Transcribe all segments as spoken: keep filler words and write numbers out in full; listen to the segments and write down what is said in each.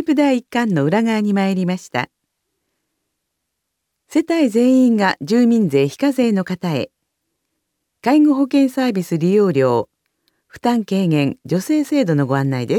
部だいいっかんの裏側に参りました。世帯全員が住民税非課税の方へ、介護保険サービス利用料負担軽減助成制度のご案内です。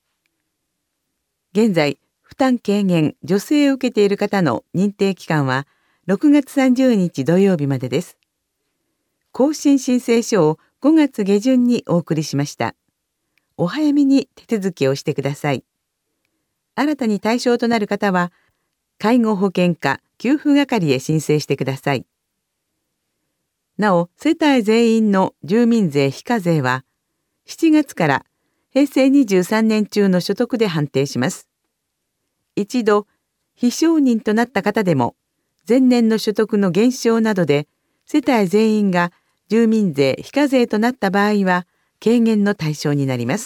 現在、負担軽減助成を受けている方の認定期間はろくがつさんじゅうにち土曜日までです。更新申請書をごがつ下旬にお送りしました。お早めに手続きをしてください。新たに対象となる方は、介護保険課給付係へ申請してください。なお、世帯全員の住民税非課税は、しちがつからへいせいにじゅうさんねん中の所得で判定します。一度、非承認となった方でも、前年の所得の減少などで、世帯全員が住民税非課税となった場合は、軽減の対象になります。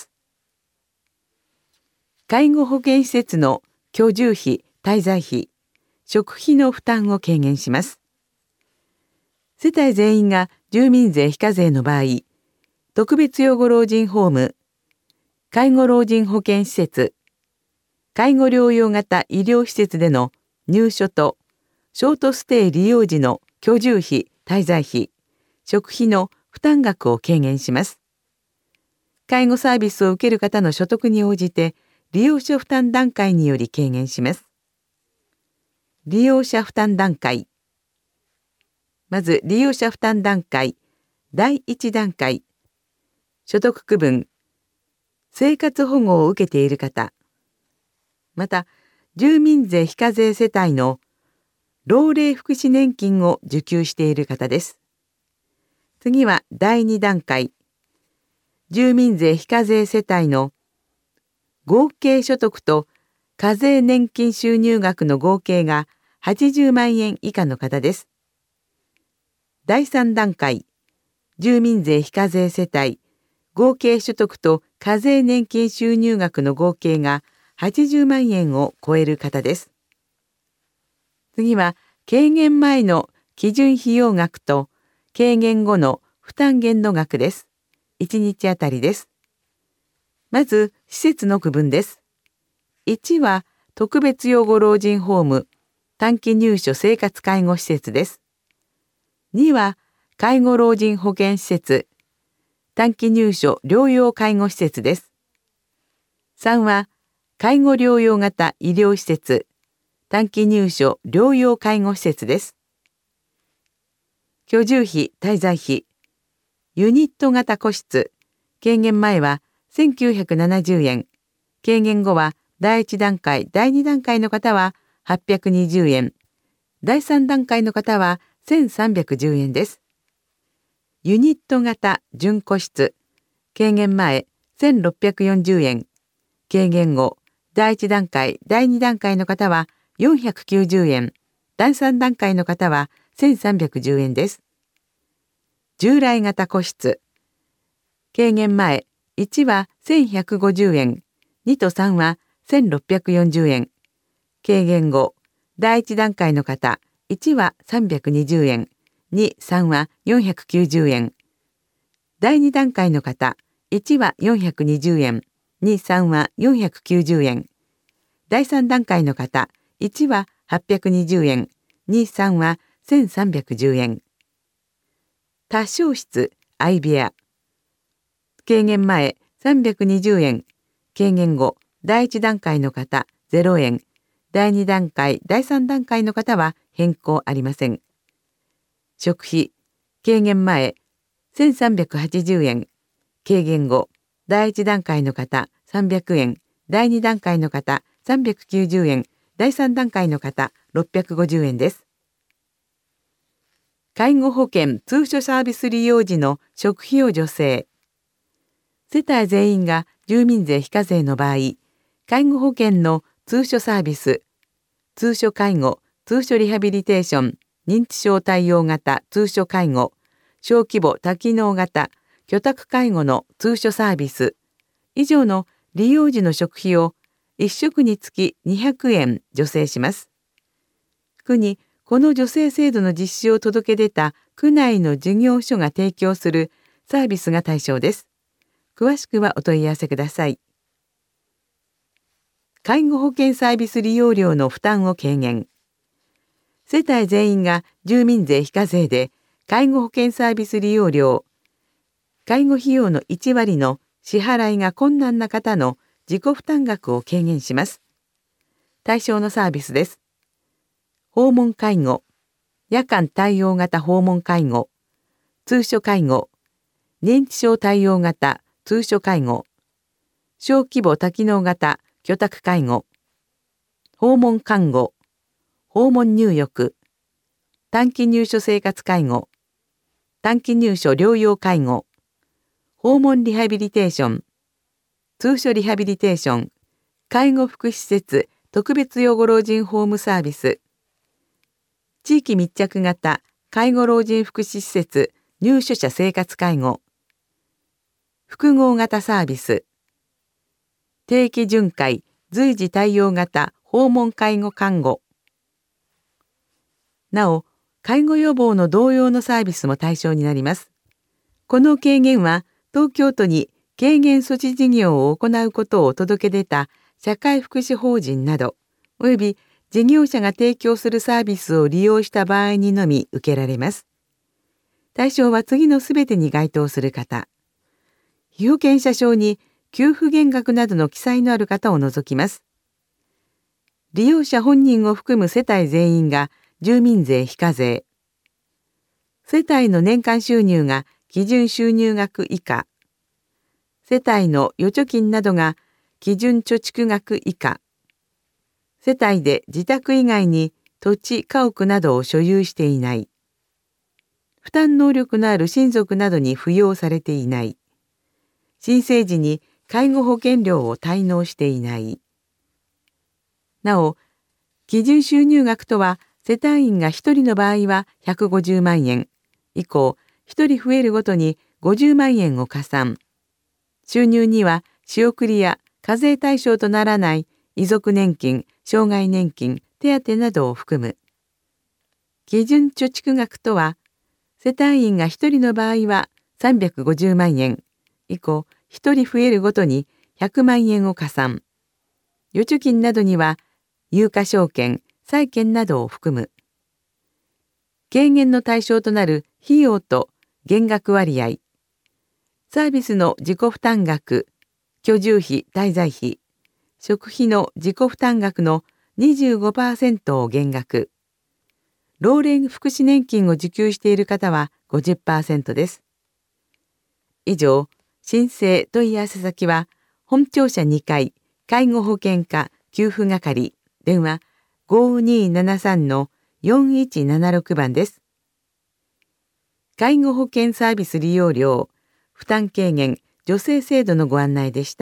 介護保険施設の居住費、滞在費、食費の負担を軽減します。世帯全員が住民税非課税の場合、特別養護老人ホーム、介護老人保健施設、介護療養型医療施設での入所とショートステイ利用時の居住費、滞在費、食費の負担額を軽減します。介護サービスを受ける方の所得に応じて利用者負担段階により軽減します。利用者負担段階。まず利用者負担段階だいいち段階、所得区分、生活保護を受けている方、また住民税非課税世帯の老齢福祉年金を受給している方です。次はだいに段階、住民税非課税世帯の合計所得と課税年金収入額の合計がはちじゅうまんえん以下の方です。だいさん段階、住民税非課税世帯合計所得と課税年金収入額の合計がはちじゅうまんえんを超える方です。次は軽減前の基準費用額と軽減後の負担限度額です。いちにちあたりです。まず施設の区分です。いちは特別養護老人ホーム短期入所生活介護施設です。には介護老人保健施設短期入所療養介護施設です。さんは介護療養型医療施設短期入所療養介護施設です。居住費滞在費ユニット型個室軽減前はせんきゅうひゃくななじゅうえん、軽減後はだいいち段階だいに段階の方ははっぴゃくにじゅうえん、だいさん段階の方はせんさんびゃくじゅうえんです。ユニット型準個室軽減前せんろっぴゃくよんじゅうえん、軽減後だいいち段階だいに段階の方はよんひゃくきゅうじゅうえん、だいさん段階の方はせんさんびゃくじゅうえんです。従来型個室軽減前いちはせんひゃくごじゅうえん、にとさんはせんろっぴゃくよんじゅうえん、軽減後だいいち段階の方いちはさんびゃくにじゅうえん、に、さんはよんひゃくきゅうじゅうえん、だいに段階の方いちはよんひゃくにじゅうえん、に、さんはよんひゃくきゅうじゅうえん、だいさん段階の方いちははっぴゃくにじゅうえん、に、さんはせんさんびゃくじゅうえん。多床室相部屋軽減前さんびゃくにじゅうえん、軽減後だいいち段階の方ゼロえん、だいに段階だいさん段階の方は変更ありません。食費軽減前せんさんびゃくはちじゅうえん、軽減後だいいち段階の方さんびゃくえん、だいに段階の方さんびゃくきゅうじゅうえん、だいさん段階の方ろっぴゃくごじゅうえんです。介護保険通所サービス利用時の食費を助成。世帯全員が住民税非課税の場合、介護保険の通所サービス、通所介護、通所リハビリテーション、認知症対応型通所介護、小規模多機能型居宅介護の通所サービス以上の利用時の食費をいっ食につきにひゃくえん助成します。区にこの助成制度の実施を届け出た区内の事業所が提供するサービスが対象です。詳しくはお問い合わせください。 介護保険サービス利用料の負担を軽減。世帯全員が住民税非課税で介護保険サービス利用料、介護費用のいち割の支払いが困難な方の自己負担額を軽減します。対象のサービスです。訪問介護、夜間対応型訪問介護、通所介護、認知症対応型通所介護、小規模多機能型居宅介護、訪問看護、訪問入浴、短期入所生活介護、短期入所療養介護、訪問リハビリテーション、通所リハビリテーション、介護福祉施設特別養護老人ホームサービス、地域密着型介護老人福祉施設入所者生活介護、複合型サービス、定期巡回随時対応型訪問介護看護。なお、介護予防の同様のサービスも対象になります。この軽減は、東京都に軽減措置事業を行うことを届け出た社会福祉法人など、および事業者が提供するサービスを利用した場合にのみ受けられます。対象は次のすべてに該当する方。被保険者証に給付減額などの記載のある方を除きます。利用者本人を含む世帯全員が住民税非課税。世帯の年間収入が基準収入額以下。世帯の預貯金などが基準貯蓄額以下。世帯で自宅以外に土地、家屋などを所有していない。負担能力のある親族などに扶養されていない。申請時に介護保険料を滞納していない。なお、基準収入額とは、世帯員がひとりの場合はひゃくごじゅうまんえん、以降、ひとり増えるごとにごじゅうまんえんを加算。収入には仕送りや課税対象とならない遺族年金、障害年金、手当などを含む。基準貯蓄額とは、世帯員がひとりの場合はさんびゃくごじゅうまんえん、以降、ひとり増えるごとにひゃくまんえんを加算。預貯金などには、有価証券、債券などを含む。軽減の対象となる費用と減額割合、サービスの自己負担額、居住費・滞在費、食費の自己負担額の にじゅうごパーセント を減額。老齢福祉年金を受給している方は ごじゅっパーセント です。以上、申請問い合わせ先は、本庁舎にかい、介護保険課給付係、電話ごにーななさんのよんいちななろくばんです。介護保険サービス利用料、負担軽減、助成制度のご案内でした。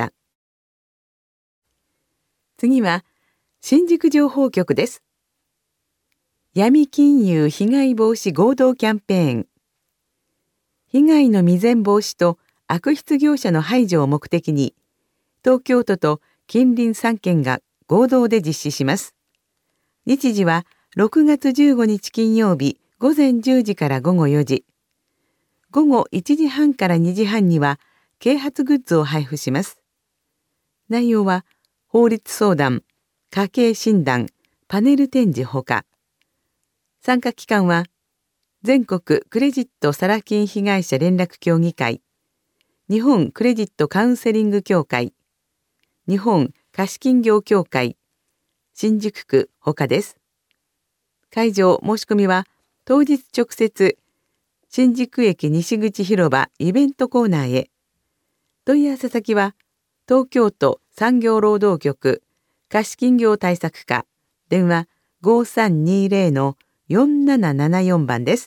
次は、新宿情報局です。闇金融被害防止合同キャンペーン。被害の未然防止と悪質業者の排除を目的に、東京都と近隣さんけんが合同で実施します。日時はろくがつじゅうごにち金曜日午前じゅうじから午後よじ。午後いちじはんからにじはんには啓発グッズを配布します。内容は法律相談、家計診断、パネル展示ほか。参加機関は全国クレジットサラ金被害者連絡協議会、日本クレジットカウンセリング協会、日本貸金業協会、新宿区ほかです。会場申し込みは当日直接新宿駅西口広場イベントコーナーへ。問い合わせ先は東京都産業労働局貸金業対策課、電話ごさんにーぜろのよんななななよんばんです。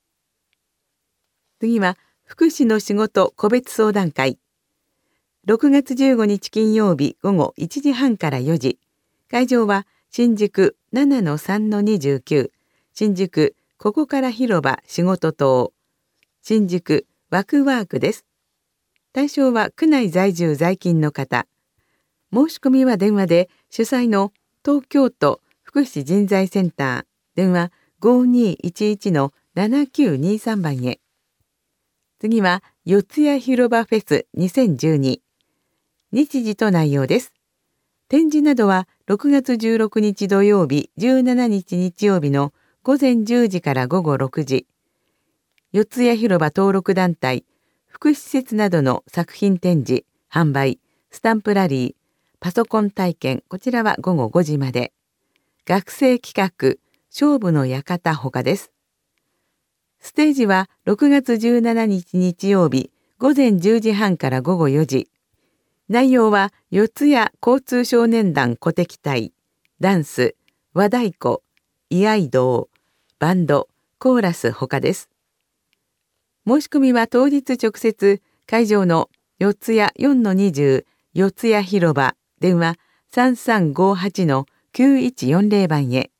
次は福祉の仕事個別相談会。ろくがつじゅうごにち金曜日午後いちじはんからよじ。会場は新宿 ななのさんのにじゅうきゅう、新宿ここから広場仕事棟、新宿ワクワークです。対象は区内在住在勤の方。申し込みは電話で主催の東京都福祉人材センター、電話ごにーいちいちのななきゅうにさんばんへ。次は四谷広場フェスにせんじゅうに。日時と内容です。 展示などはろくがつじゅうろくにち土曜日、じゅうしちにち日曜日のごぜんじゅうじからごごろくじ、四谷広場登録団体、福祉施設などの作品展示、販売、スタンプラリー、パソコン体験、こちらはごごごじまで。学生企画、勝負の館ほかです。ステージはろくがつじゅうしちにち日曜日、ごぜんじゅうじはんからごごよじ。内容は四谷交通少年団鼓笛隊、ダンス、和太鼓、居合道、バンド、コーラスほかです。申し込みは当日直接会場の四谷 よんのにじゅう 四谷広場電話 さんさんごはちのきゅういちよんぜろ 番へ。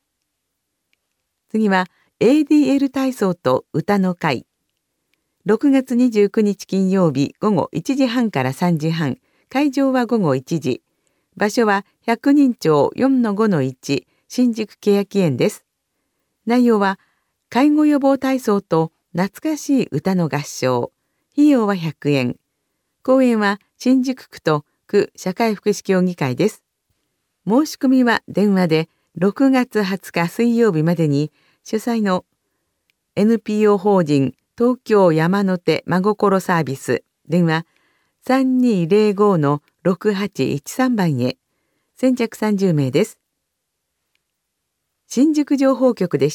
次は エーディーエル 体操と歌の会。ろくがつにじゅうくにち金曜日午後いちじはんからさんじはん、会場はごごいちじ。場所は百人町 よんのごのいち 新宿欅園です。内容は介護予防体操と懐かしい歌の合唱。費用はひゃくえん。公演は新宿区と区社会福祉協議会です。申し込みは電話でろくがつはつか水曜日までに主催の エヌピーオー 法人東京山手真心サービス電話 さんにーぜろごのろくはちいちさん 番へ。先着さんじゅうめいです。新宿情報局でした。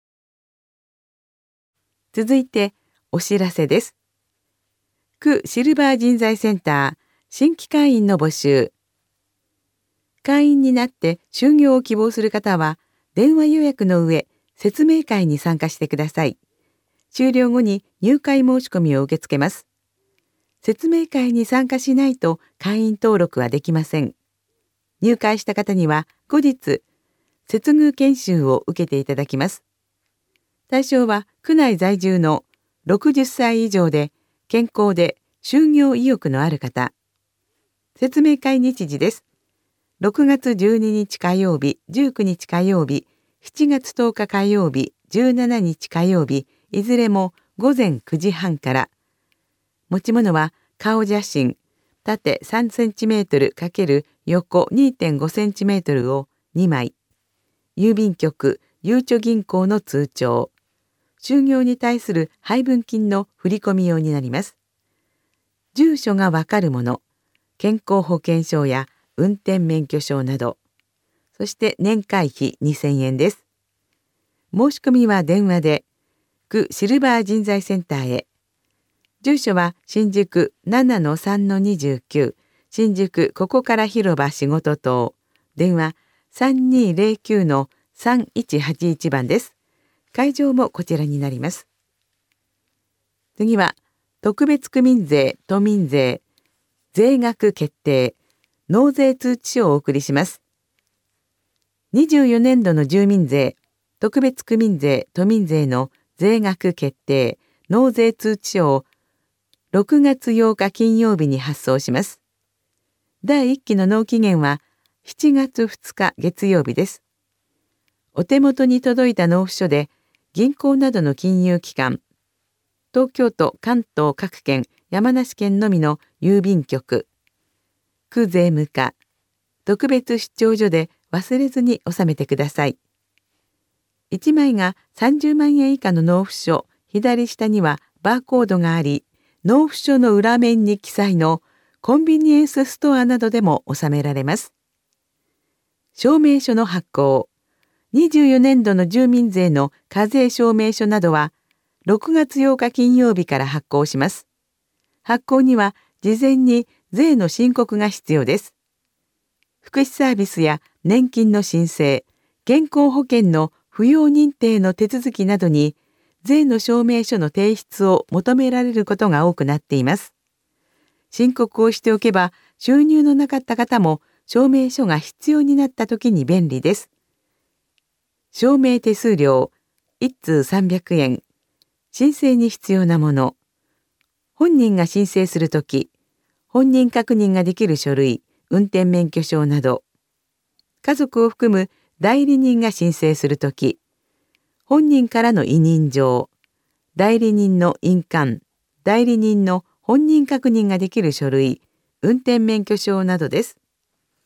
続いてお知らせです。区シルバー人材センター新規会員の募集。会員になって就業を希望する方は電話予約の上説明会に参加してください。終了後に入会申し込みを受け付けます。説明会に参加しないと会員登録はできません。入会した方には後日接遇研修を受けていただきます。対象は区内在住のろくじゅっさい以上で健康で就業意欲のある方。説明会日時です。ろくがつじゅうににち火曜日、じゅうくにち火曜日、しちがつとおか火曜日、じゅうしちにち火曜日、いずれもごぜんくじはんから。持ち物は顔写真、縦さんセンチメートル×横 にてんごセンチメートルをにまい。郵便局、ゆうちょ銀行の通帳。就業に対する配分金の振込用になります。住所がわかるもの、健康保険証や運転免許証など、そして年会費にせんえんです。申し込みは電話で、区シルバー人材センターへ。住所は新宿 ななのさんのにじゅうきゅう、新宿ここから広場仕事棟、電話 さんにーぜろきゅうのさんいちはちいち 番です。会場もこちらになります。次は、特別区民税、都民税、税額決定、納税通知書をお送りします。にじゅうよねんどの住民税、特別区民税、都民税の税額決定、納税通知書をろくがつようか金曜日に発送します。だいいっきの納期限はしちがつふつか月曜日です。お手元に届いた納付書で、銀行などの金融機関、東京都関東各県、山梨県のみの郵便局、区税務課、特別出張所で忘れずに納めてください。いちまいがさんじゅうまんえん以下の納付書、左下にはバーコードがあり、納付書の裏面に記載のコンビニエンスストアなどでも納められます。証明書の発行。にじゅうよねんどの住民税の課税証明書などはろくがつようか金曜日から発行します。発行には事前に税の申告が必要です。福祉サービスや年金の申請、健康保険の扶養認定の手続きなどに税の証明書の提出を求められることが多くなっています。申告をしておけば収入のなかった方も証明書が必要になった時に便利です。証明手数料いっつうさんびゃくえん、申請に必要なもの、本人が申請するとき、本人確認ができる書類、運転免許証など、家族を含む代理人が申請するとき、本人からの委任状、代理人の印鑑、代理人の本人確認ができる書類、運転免許証などです。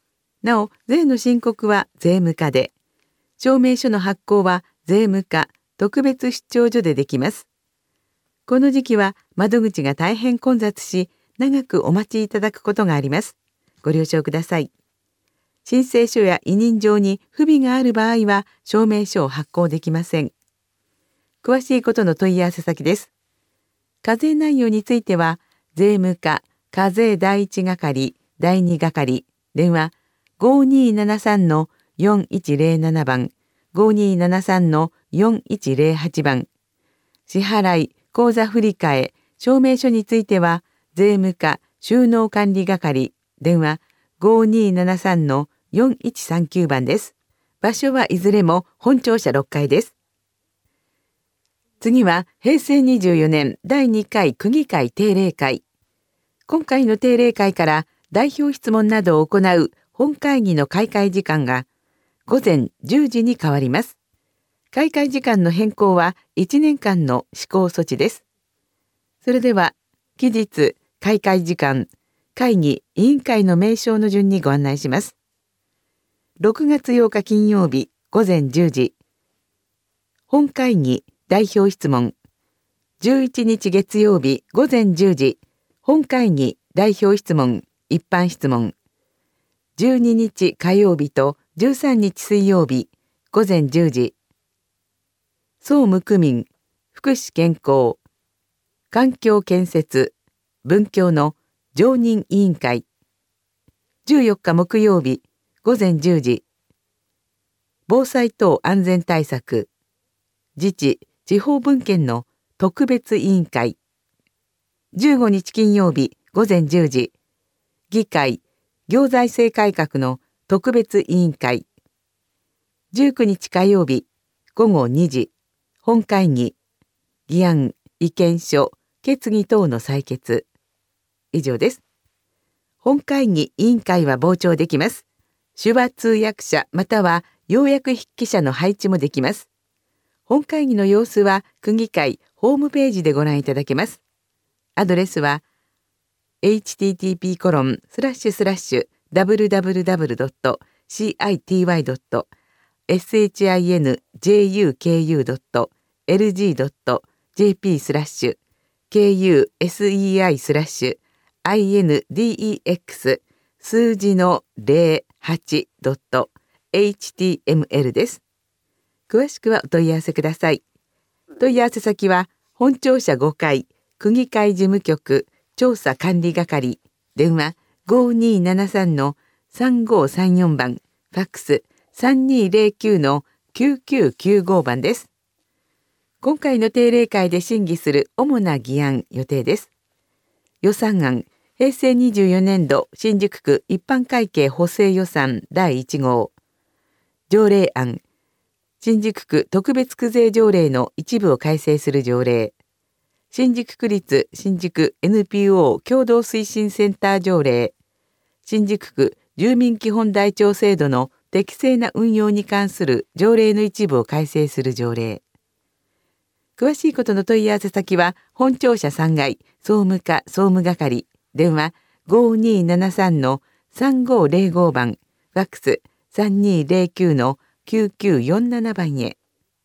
なお、税の申告は税務課で、証明書の発行は税務課特別出張所でできます。この時期は窓口が大変混雑し、長くお待ちいただくことがあります。ご了承ください。申請書や委任状に不備がある場合は証明書を発行できません。詳しいことの問い合わせ先です。課税内容については、税務課課税第一係第二係、電話 ごにーななさんのよんいちぜろなな 番、ごにーななさんのよんいちぜろはち 番、支払い、口座振替、証明書については、税務課収納管理係、電話 ごにーななさんのよんいちさんきゅう 番です。場所はいずれも本庁舎ろっかいです。次はへいせいにじゅうよねんだいにかい区議会定例会。今回の定例会から代表質問などを行う本会議の開会時間がごぜんじゅうじに変わります。開会時間の変更はいちねんかんの施行措置です。それでは期日、開会時間、会議、委員会の名称の順にご案内します。ろくがつようか金曜日ごぜんじゅうじ、本会議代表質問。じゅういちにち月曜日ごぜんじゅうじ、本会議代表質問、一般質問。じゅうににち火曜日とじゅうさんにち水曜日ごぜんじゅうじ、総務区民、福祉健康、環境建設、文教の常任委員会。じゅうよっか木曜日ごぜんじゅうじ、防災等安全対策、自治・地方分権の特別委員会。じゅうごにち金曜日ごぜんじゅうじ、議会・行財政改革の特別委員会。じゅうくにち火曜日ごごにじ、本会議、議案、意見書、決議等の採決。以上です。本会議委員会は傍聴できます。手話通訳者または要約筆記者の配置もできます。本会議の様子は区議会ホームページでご覧いただけます。アドレスは エイチティーティーピーコロンスラッシュスラッシュダブリューダブリューダブリュードットシーアイティーワイドットエスエイチアイエヌジェイユーケーユードットエルジードットジェーピースラッシュケーユーエスイーアイスラッシュアイエヌディーイーエックス数字のゼロはちドットエイチティーエムエル です。詳しくはお問い合わせください。問い合わせ先は本庁舎ごかい区議会事務局調査管理係、電話 ごにーななさんのさんごーさんよん 番、ファックス さんにーぜろきゅうのきゅうきゅうきゅうご 番です。今回の定例会で審議する主な議案予定です。予算案、へいせいにじゅうよねんど新宿区一般会計補正予算だいいちごう。条例案、新宿区特別区税条例の一部を改正する条例。新宿区立新宿 エヌピーオー 共同推進センター条例。新宿区住民基本台帳制度の適正な運用に関する条例の一部を改正する条例。詳しいことの問い合わせ先は本庁舎さんがい総務課総務係、電話 ごにーななさんのさんごーぜろご 番、ファックス さんにーぜろきゅうのきゅうきゅうよんなな 番へ。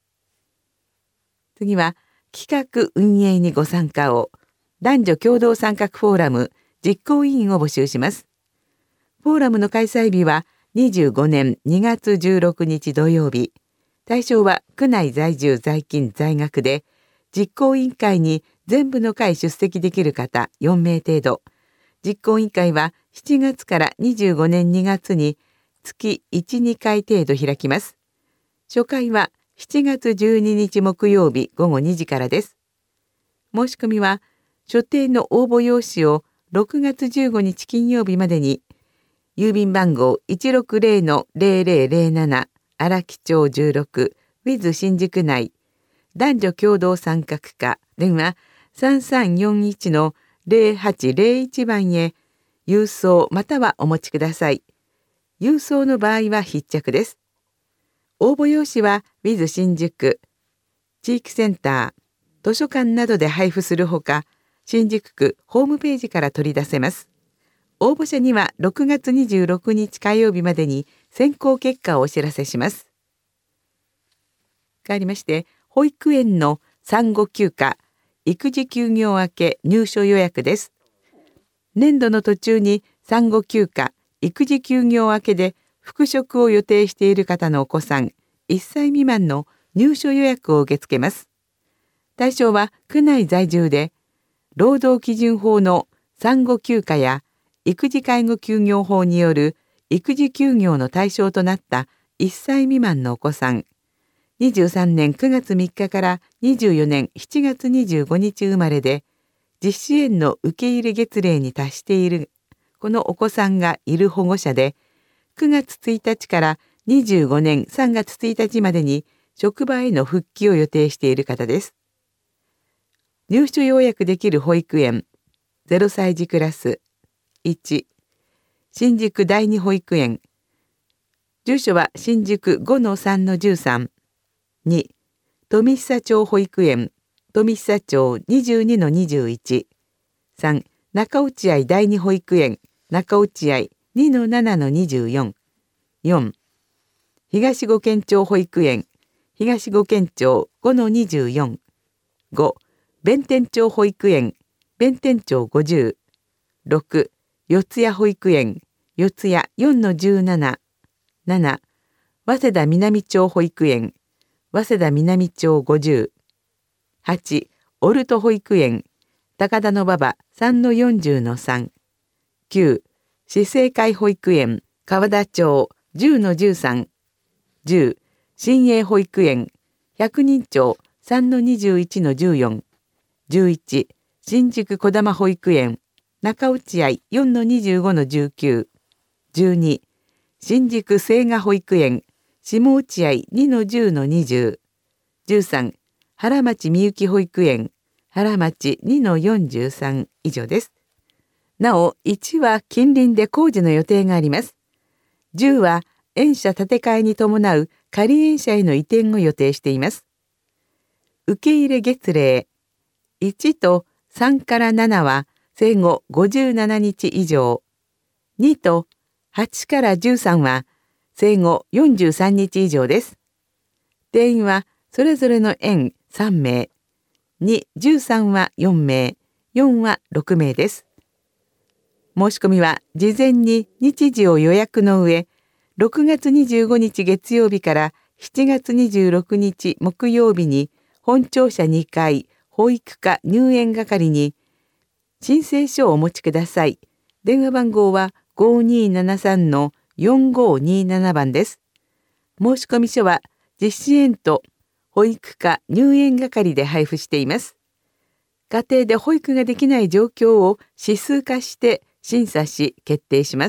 次は企画運営にご参加を男女共同参画フォーラム実行委員を募集します。フォーラムの開催日はにじゅうごねんにがつじゅうろくにち土曜日。対象は区内在住在勤在学で、実行委員会に全部の会出席できる方よんめい程度。実行委員会はしちがつからにじゅうごねんにがつに月いち、にかい程度開きます。初回はしちがつじゅうににち木曜日ごごにじからです。申し込みは所定の応募用紙をろくがつじゅうごにち金曜日までに、郵便番号 いちろくぜろのぜろぜろぜろなな 荒木町じゅうろく ウィズ 新宿内男女共同参画課、電話さんさんよんいちのぜろはちぜろいち 番へ郵送またはお持ちください。郵送の場合は必着です。応募用紙は ウィズ 新宿地域センター、図書館などで配布するほか、新宿区ホームページから取り出せます。 応募者にはろくがつにじゅうろくにち火曜日までに選考結果をお知らせします。変わりまして、保育園の産後休暇、育児休業明け入所予約です。年度の途中に産後休暇、育児休業明けで復職を予定している方のお子さん、いっさい未満の入所予約を受け付けます。対象は区内在住で、労働基準法の産後休暇や育児介護休業法による育児休業の対象となったいっさい未満のお子さん、にじゅうさんねんくがつみっかからにじゅうよねんしちがつにじゅうごにち生まれで、実施園の受け入れ月齢に達しているこのお子さんがいる保護者で、くがつついたちからにじゅうごねんさんがつついたちまでに職場への復帰を予定している方です。入所予約できる保育園、ゼロさい児クラス、いち、新宿第二保育園、住所は新宿 ごのさんのじゅうさん、に、富久町保育園、富久町 にじゅうにのにじゅういち、さん、中落合第二保育園、中落合 にのななのにじゅうよん、よん、東五軒町保育園、東五軒町 ごのにじゅうよん、ご、弁天町保育園、弁天町ごじゅう、ろく、四谷保育園、四谷 よんのじゅうなな、なな、早稲田南町保育園、早稲田南町ごじゅう、はち、オルト保育園、高田馬場 さんのよんじゅうのさん、きゅう、市政会保育園、川田町 じゅうのじゅうさん、じゅう、新栄保育園、百人町 さんのにじゅういちのじゅうよん、じゅういち、新宿児玉保育園、中落合 よんのにじゅうごのじゅうきゅう、じゅうに、新宿清賀保育園、下落合 にのじゅうのにじゅう、じゅうさん、原町みゆき保育園、原町 にのよんじゅうさん以上です。なお、いちは近隣で工事の予定があります。じゅうは園舎建て替えに伴う仮園舎への移転を予定しています。受け入れ月齢、いちとさんからななは生後ごじゅうななにち以上、にとはちからじゅうさんは生後よんじゅうさんにち以上です。定員はそれぞれの園さんめい、に、じゅうさんはよんめい、よんはろくめいです。申し込みは事前に日時を予約の上、ろくがつにじゅうごにち月曜日からしちがつにじゅうろくにち木曜日に本庁舎にかい保育課入園係に申請書をお持ちください。電話番号はごにーななさんのよんごーにーななばんです。申し込み書は実施園と保育課入園係で配布しています。家庭で保育ができない状況を指数化して審査し決定します。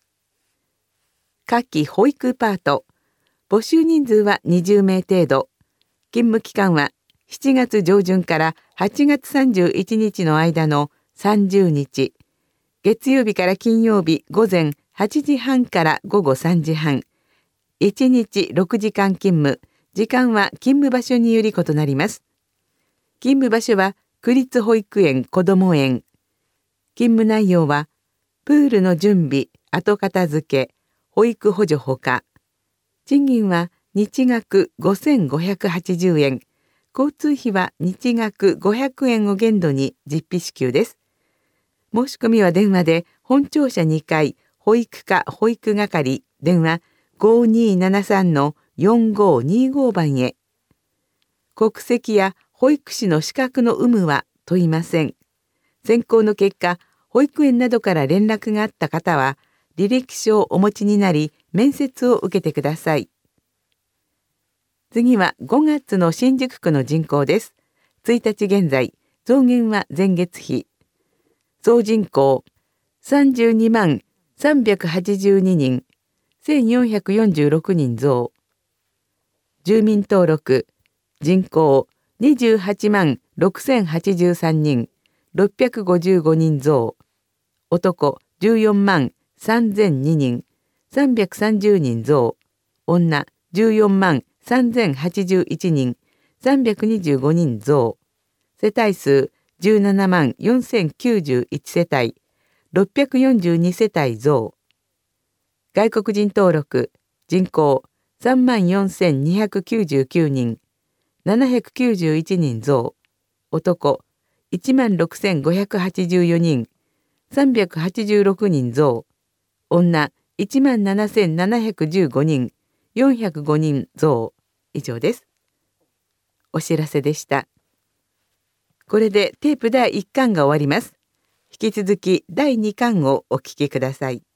夏季保育パート、募集人数はにじゅうめい程度、勤務期間はしちがつじょうじゅんからはちがつさんじゅういちにちの間のさんじゅうにち、月曜日から金曜日午前はちじはんから午後さんじはん、いちにちろくじかん勤務、時間は勤務場所により異なります。勤務場所は区立保育園こども園。勤務内容はプールの準備、後片付け、保育補助ほか。賃金は日額ごせんごひゃくはちじゅうえん、交通費は日額ごひゃくえんを限度に実費支給です。申し込みは電話で本庁舎にかい保育課保育係電話ごにーななさんのよんごーにーごばんへ。国籍や保育士の資格の有無は問いません。選考の結果、保育園などから連絡があった方は履歴書をお持ちになり面接を受けてください。次はごがつの新宿区の人口です。ついたち現在、増減は前月比。総人口さんじゅうにまんさんびゃくはちじゅうににん、せんよんひゃくよんじゅうろくにん増。住民登録、人口にじゅうはちまんろくせんはちじゅうさんにん、ろっぴゃくごじゅうごにん増。男じゅうよんまんさんぜんににん、さんびゃくさんじゅうにん増。女じゅうよんまんさんぜんはちじゅういちにん、さんびゃくにじゅうごにん増。世帯数じゅうななまんよんせんきゅうじゅういちせたい、 ろっぴゃくよんじゅうに世帯増。外国人登録人口さんまんよんせんにひゃくきゅうじゅうきゅうにん、ななひゃくきゅうじゅういちにん増。男いちまんろくせんごひゃくはちじゅうよにん、さんびゃくはちじゅうろくにん増。女いちまんななせんななひゃくじゅうごにん、よんひゃくごにん増。以上です。お知らせでした。これでテープだいいっかんが終わります。引き続きだいにかんをお聞きください。